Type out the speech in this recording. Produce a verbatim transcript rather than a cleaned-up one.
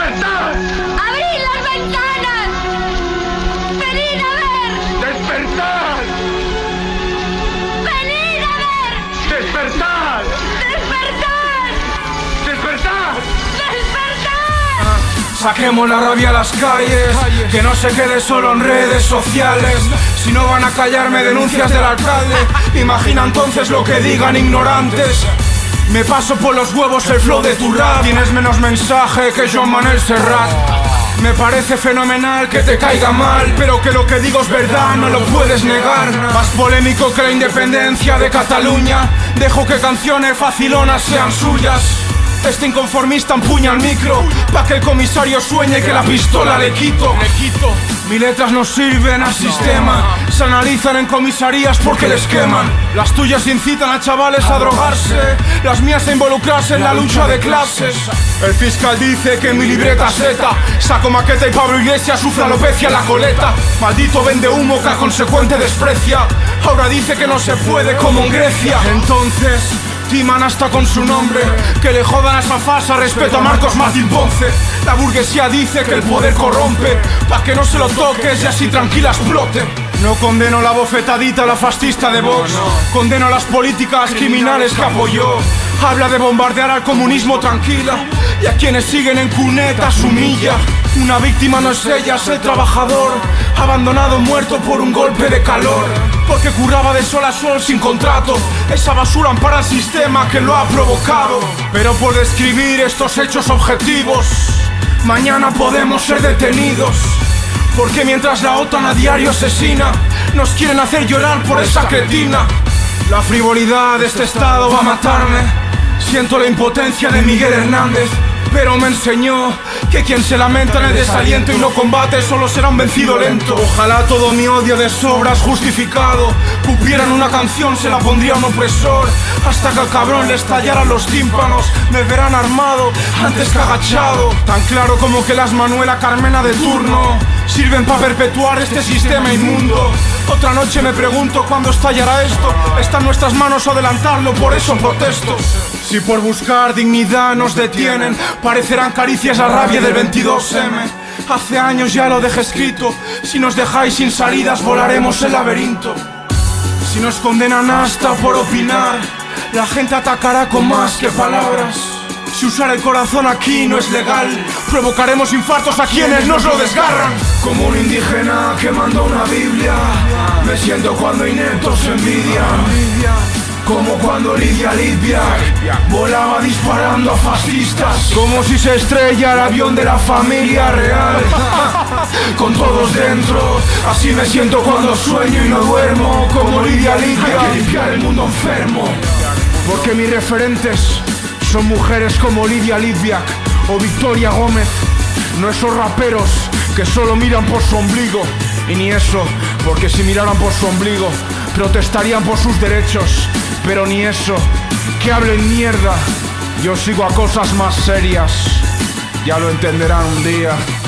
¡Despertad! ¡Abrid las ventanas! ¡Venid a ver! ¡Despertad! ¡Venid a ver! ¡Despertad! ¡Despertad! ¡Despertad! ¡Despertad! Saquemos la rabia a las calles, que no se quede solo en redes sociales. Si no van a callarme denuncias del alcalde, imagina entonces lo que digan ignorantes. Me paso por los huevos el flow de tu rap. Tienes menos mensaje que Joan Manuel Serrat. Me parece fenomenal que te caiga mal, pero que lo que digo es verdad, no lo puedes negar. Más polémico que la independencia de Cataluña. Dejo que canciones facilonas sean suyas. Este inconformista empuña el micro pa' que el comisario sueñe que la pistola le quito. Le quito. Mis letras no sirven al sistema, se analizan en comisarías porque les queman. Las tuyas incitan a chavales a drogarse, las mías a involucrarse en la lucha de clases. El fiscal dice que mi libreta seta, saco maqueta y Pablo Iglesias sufre alopecia en la coleta. Maldito vende humo que a consecuente desprecia, ahora dice que no se puede como en Grecia. Entonces timan hasta con su nombre, que le jodan a esa farsa, respeto a Marcos Martín Ponce. La burguesía dice que el poder corrompe, pa' que no se lo toques y así tranquila explote. No condeno la bofetadita a la fascista de Vox, condeno las políticas criminales que apoyó. Habla de bombardear al comunismo tranquila, y a quienes siguen en cunetas humilla. Una víctima no es ella, es el trabajador, abandonado muerto por un golpe de calor, porque curraba de sol a sol sin contrato. Esa basura ampara el sistema que lo ha provocado. Pero por describir estos hechos objetivos, mañana podemos ser detenidos, porque mientras la OTAN a diario asesina, nos quieren hacer llorar por esa cretina. La frivolidad de este estado va a matarme. Siento la impotencia de Miguel Hernández, pero me enseñó que quien se lamenta en el desaliento y no combate solo será un vencido lento. Ojalá todo mi odio de sobras justificado cupieran una canción, se la pondría a un opresor, hasta que al cabrón le estallaran los tímpanos. Me verán armado antes que agachado, tan claro como que las Manuela Carmena de turno sirven para perpetuar este sistema inmundo. Otra noche me pregunto cuándo estallará esto. Está en nuestras manos adelantarlo, por eso protesto. Si por buscar dignidad nos detienen, parecerán caricias la rabia del veintidós eme. Hace años ya lo dejé escrito, si nos dejáis sin salidas volaremos el laberinto. Si nos condenan hasta por opinar, la gente atacará con más que palabras. Si usar el corazón aquí no es legal, provocaremos infartos a quienes nos lo desgarran. Como un indígena que mandó una Biblia, me siento cuando ineptos envidian. Como cuando Lidia Litviak volaba disparando a fascistas, como si se estrella el avión de la familia real, con todos dentro. Así me siento cuando sueño y no duermo, como Lidia Litviak. Hay que limpiar el mundo enfermo, porque mis referentes son mujeres como Lidia Litviak o Victoria Gómez, no esos raperos que solo miran por su ombligo. Y ni eso, porque si miraran por su ombligo protestarían por sus derechos. Pero ni eso, que hablen mierda. Yo sigo a cosas más serias, ya lo entenderán un día.